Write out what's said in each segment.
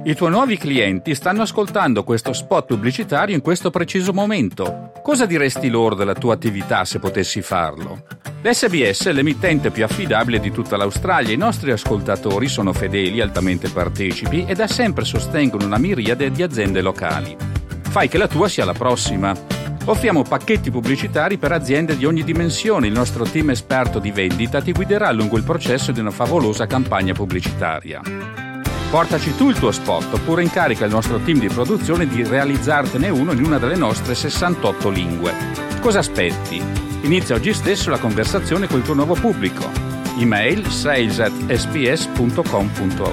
I tuoi nuovi clienti stanno ascoltando questo spot pubblicitario in questo preciso momento. Cosa diresti loro della tua attività se potessi farlo? L'SBS è l'emittente più affidabile di tutta l'Australia. I nostri ascoltatori sono fedeli, altamente partecipi e da sempre sostengono una miriade di aziende locali. Fai che la tua sia la prossima. Offriamo pacchetti pubblicitari per aziende di ogni dimensione. Il nostro team esperto di vendita ti guiderà lungo il processo di una favolosa campagna pubblicitaria. Portaci tu il tuo spot oppure incarica il nostro team di produzione di realizzartene uno in una delle nostre 68 lingue. Cosa aspetti? Inizia oggi stesso la conversazione col tuo nuovo pubblico. Email sales@sbs.com.au.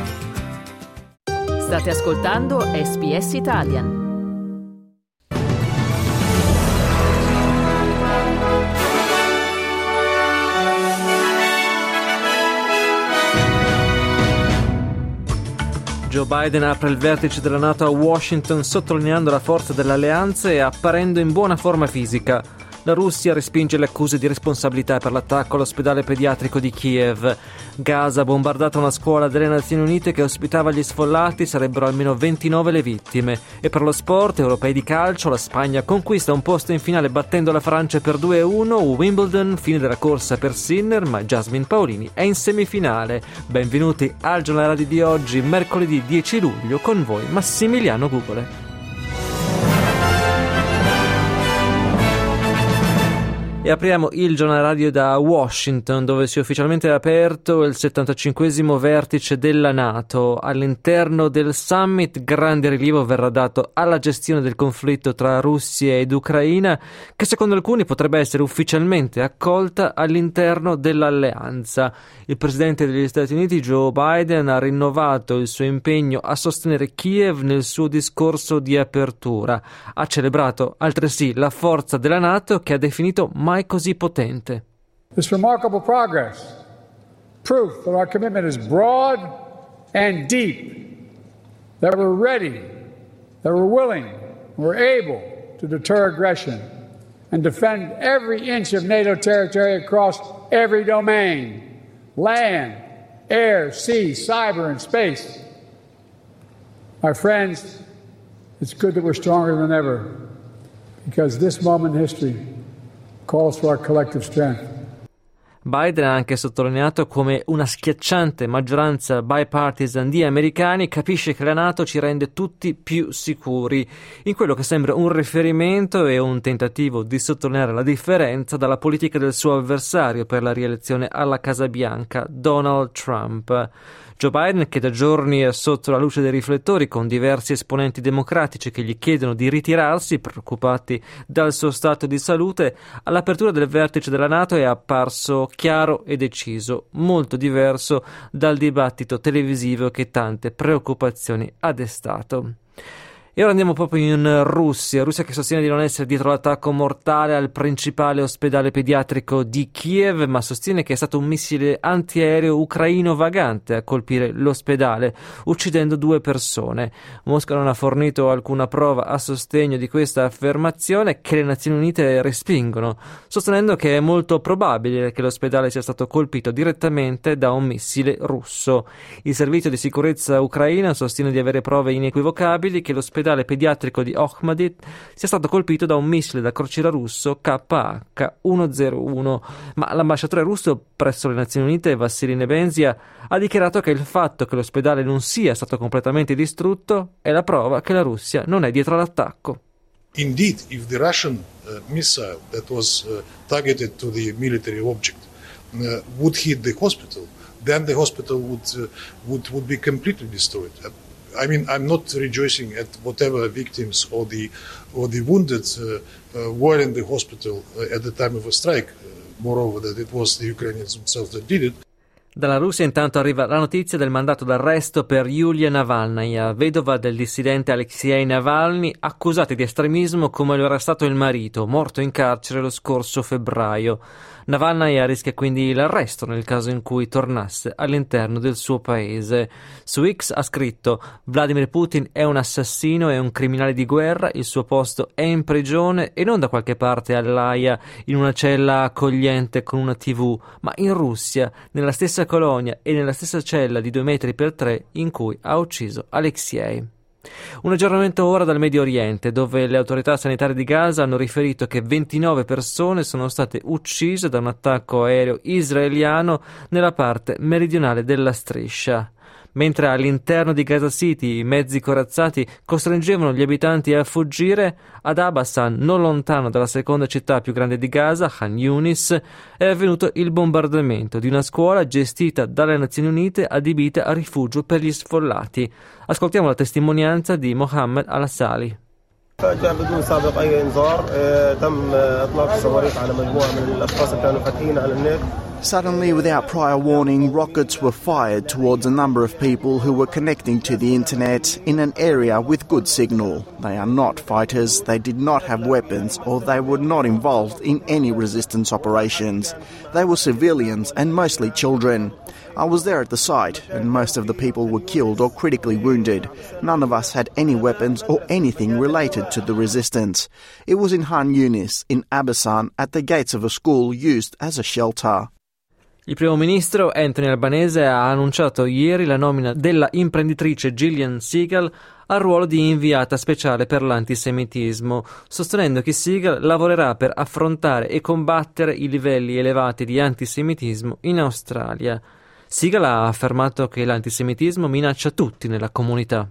State ascoltando SBS Italian. Joe Biden apre il vertice della NATO a Washington sottolineando la forza dell'alleanza e apparendo in buona forma fisica. La Russia respinge le accuse di responsabilità per l'attacco all'ospedale pediatrico di Kiev. Gaza ha bombardato una scuola delle Nazioni Unite che ospitava gli sfollati, sarebbero almeno 29 le vittime. E per lo sport, europei di calcio, la Spagna conquista un posto in finale battendo la Francia per 2-1. Wimbledon, fine della corsa per Sinner, ma Jasmine Paolini è in semifinale. Benvenuti al giornale radio di oggi, mercoledì 10 luglio, con voi Massimiliano Gugole. E apriamo il giornale radio da Washington, dove si è ufficialmente aperto il 75esimo vertice della NATO. All'interno del summit grande rilievo verrà dato alla gestione del conflitto tra Russia ed Ucraina, che secondo alcuni potrebbe essere ufficialmente accolta all'interno dell'alleanza. Il presidente degli Stati Uniti, Joe Biden, ha rinnovato il suo impegno a sostenere Kiev nel suo discorso di apertura. Ha celebrato altresì la forza della NATO, che ha definito mai così potente. This remarkable progress, proof that our commitment is broad and deep, that we're ready, that we're willing, we're able to deter aggression and defend every inch of NATO territory across every domain, land, air, sea, cyber, and space. My friends, it's good that we're stronger than ever, because this moment in history calls for our collective strength. Biden ha anche sottolineato come una schiacciante maggioranza bipartisan di americani capisce che la NATO ci rende tutti più sicuri, in quello che sembra un riferimento e un tentativo di sottolineare la differenza dalla politica del suo avversario per la rielezione alla Casa Bianca, Donald Trump. Joe Biden, che da giorni è sotto la luce dei riflettori con diversi esponenti democratici che gli chiedono di ritirarsi, preoccupati dal suo stato di salute, all'apertura del vertice della NATO è apparso chiaro e deciso, molto diverso dal dibattito televisivo che tante preoccupazioni ha destato. E ora andiamo proprio in Russia che sostiene di non essere dietro l'attacco mortale al principale ospedale pediatrico di Kiev, ma sostiene che è stato un missile antiaereo ucraino vagante a colpire l'ospedale, uccidendo 2 persone. Mosca non ha fornito alcuna prova a sostegno di questa affermazione, che le Nazioni Unite respingono, sostenendo che è molto probabile che l'ospedale sia stato colpito direttamente da un missile russo. Il servizio di sicurezza ucraina sostiene di avere prove inequivocabili che l'ospedale pediatrico di Okhmadit sia stato colpito da un missile da crociera russo KH-101, ma l'ambasciatore russo presso le Nazioni Unite, Vassily Nebenzia, ha dichiarato che il fatto che l'ospedale non sia stato completamente distrutto è la prova che la Russia non è dietro all'attacco. Indeed, if the Russian missile that was targeted to the military object would hit the hospital, then the hospital would be completely destroyed. I mean, I'm not rejoicing at whatever victims or the wounded were in the hospital at the time of a strike. Moreover, that it was the Ukrainians themselves that did it. Dalla Russia intanto arriva la notizia del mandato d'arresto per Yulia Navalnaya, vedova del dissidente Alexei Navalny, accusata di estremismo come lo era stato il marito, morto in carcere lo scorso febbraio. Navalnaya rischia quindi l'arresto nel caso in cui tornasse all'interno del suo paese. Su X ha scritto: Vladimir Putin è un assassino e un criminale di guerra, il suo posto è in prigione e non da qualche parte all'Aia in una cella accogliente con una TV, ma in Russia, nella stessa stessa colonia e nella stessa cella di 2 metri per 3 in cui ha ucciso Alexei. Un aggiornamento ora dal Medio Oriente, dove le autorità sanitarie di Gaza hanno riferito che 29 persone sono state uccise da un attacco aereo israeliano nella parte meridionale della striscia. Mentre all'interno di Gaza City i mezzi corazzati costringevano gli abitanti a fuggire, ad Abasan, non lontano dalla seconda città più grande di Gaza, Khan Yunis, è avvenuto il bombardamento di una scuola gestita dalle Nazioni Unite adibita a rifugio per gli sfollati. Ascoltiamo la testimonianza di Mohammed Al-Assali. فجأة بدون سابق أي إنذار تم إطلاق الصواريخ على مجموعة من الأشخاص اللي كانوا فاتحين على النت. Suddenly, without prior warning, rockets were fired towards a number of people who were connecting to the internet in an area with good signal. They are not fighters, they did not have weapons, or they were not involved in any resistance operations. They were civilians and mostly children. I was there at the site, and most of the people were killed or critically wounded. None of us had any weapons or anything related to the resistance. It was in Khan Yunis, in Abasan, at the gates of a school used as a shelter. Il primo ministro Anthony Albanese ha annunciato ieri la nomina della imprenditrice Gillian Segal al ruolo di inviata speciale per l'antisemitismo, sostenendo che Segal lavorerà per affrontare e combattere i livelli elevati di antisemitismo in Australia. Segal ha affermato che l'antisemitismo minaccia tutti nella comunità.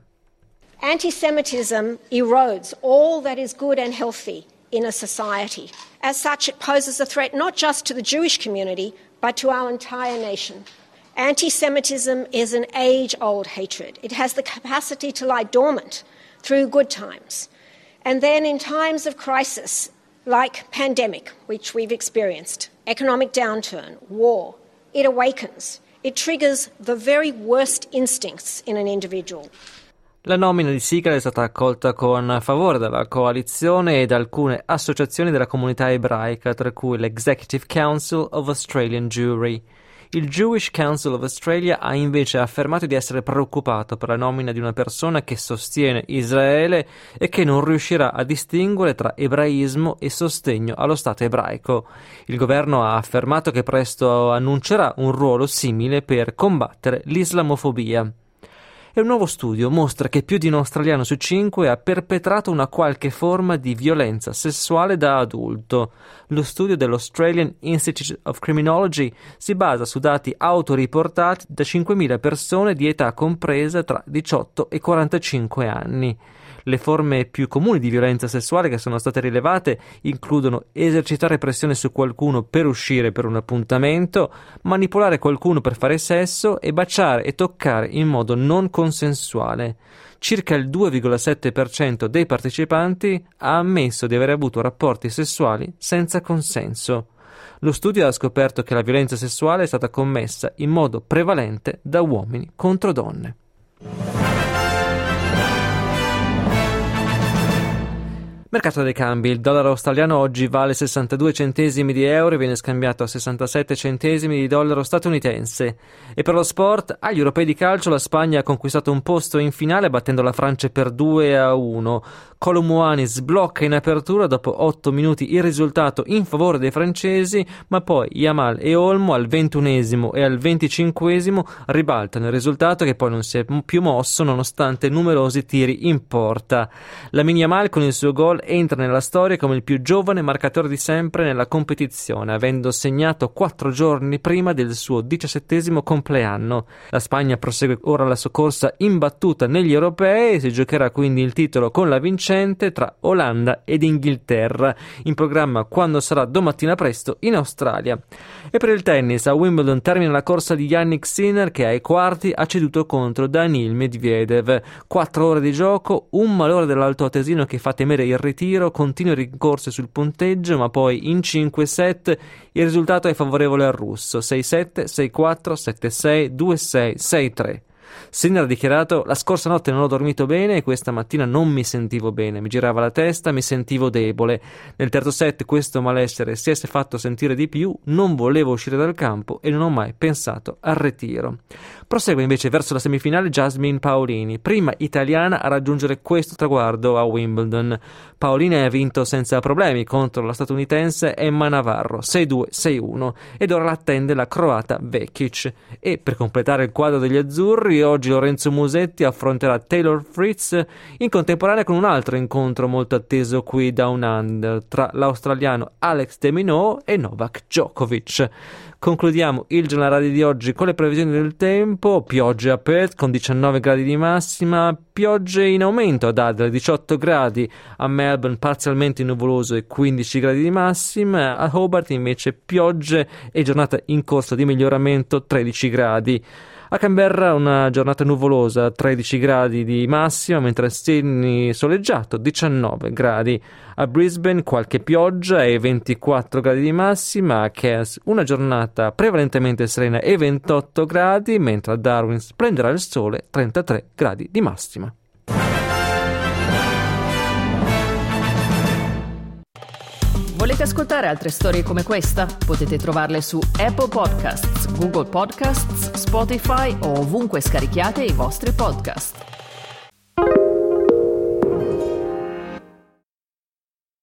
Antisemitism erodes all that is good and healthy in a society. As such, it poses a threat not just to the Jewish community, but to our entire nation. Anti-Semitism is an age-old hatred. It has the capacity to lie dormant through good times. And then in times of crisis, like pandemic, which we've experienced, economic downturn, war, it awakens. It triggers the very worst instincts in an individual. La nomina di Segal è stata accolta con favore dalla coalizione e da alcune associazioni della comunità ebraica, tra cui l'Executive Council of Australian Jewry. Il Jewish Council of Australia ha invece affermato di essere preoccupato per la nomina di una persona che sostiene Israele e che non riuscirà a distinguere tra ebraismo e sostegno allo Stato ebraico. Il governo ha affermato che presto annuncerà un ruolo simile per combattere l'islamofobia. E un nuovo studio mostra che più di un australiano su 5 ha perpetrato una qualche forma di violenza sessuale da adulto. Lo studio dell'Australian Institute of Criminology si basa su dati autoriportati da 5.000 persone di età compresa tra 18 e 45 anni. Le forme più comuni di violenza sessuale che sono state rilevate includono esercitare pressione su qualcuno per uscire per un appuntamento, manipolare qualcuno per fare sesso e baciare e toccare in modo non consensuale. Circa il 2,7% dei partecipanti ha ammesso di aver avuto rapporti sessuali senza consenso. Lo studio ha scoperto che la violenza sessuale è stata commessa in modo prevalente da uomini contro donne. Mercato dei cambi. Il dollaro australiano oggi vale 62 centesimi di euro e viene scambiato a 67 centesimi di dollaro statunitense. E per lo sport, agli europei di calcio la Spagna ha conquistato un posto in finale battendo la Francia per 2-1. Kolo Muani sblocca in apertura dopo 8 minuti il risultato in favore dei francesi, ma poi Yamal e Olmo al 21esimo e al 25esimo ribaltano il risultato che poi non si è più mosso nonostante numerosi tiri in porta. Lamine Yamal con il suo gol entra nella storia come il più giovane marcatore di sempre nella competizione, avendo segnato 4 giorni prima del suo 17esimo compleanno. La Spagna prosegue ora la sua corsa imbattuta negli europei e si giocherà quindi il titolo con la vincente tra Olanda ed Inghilterra, in programma quando sarà domattina presto in Australia. E per il tennis, a Wimbledon termina la corsa di Jannik Sinner che ai quarti ha ceduto contro Daniil Medvedev. 4 ore di gioco, un malore dell'altoatesino che fa temere il ritiro, continue rincorse sul punteggio, ma poi in 5 set il risultato è favorevole al russo, 6-7, 6-4, 7-6, 2-6, 6-3. Sinner ha dichiarato: la scorsa notte non ho dormito bene e questa mattina non mi sentivo bene, mi girava la testa, mi sentivo debole. Nel terzo set questo malessere si è fatto sentire di più, non volevo uscire dal campo e non ho mai pensato al ritiro. Prosegue invece verso la semifinale Jasmine Paolini, prima italiana a raggiungere questo traguardo a Wimbledon. Paolini ha vinto senza problemi contro la statunitense Emma Navarro 6-2, 6-1 ed ora l'attende la croata Vekic. E per completare il quadro degli azzurri, oggi Lorenzo Musetti affronterà Taylor Fritz in contemporanea con un altro incontro molto atteso qui Down Under tra l'australiano Alex de Minaur e Novak Djokovic. Concludiamo il giornale radio di oggi con le previsioni del tempo. Piogge a Perth con 19 gradi di massima, piogge in aumento ad Adelaide 18 gradi, a Melbourne parzialmente nuvoloso e 15 gradi di massima, a Hobart invece piogge e giornata in corso di miglioramento 13 gradi. A Canberra una giornata nuvolosa, 13 gradi di massima, mentre a Sydney soleggiato, 19 gradi. A Brisbane qualche pioggia e 24 gradi di massima. A Cairns una giornata prevalentemente serena e 28 gradi, mentre a Darwin splenderà il sole, 33 gradi di massima. Volete ascoltare altre storie come questa? Potete trovarle su Apple Podcasts, Google Podcasts, Spotify o ovunque scarichiate i vostri podcast.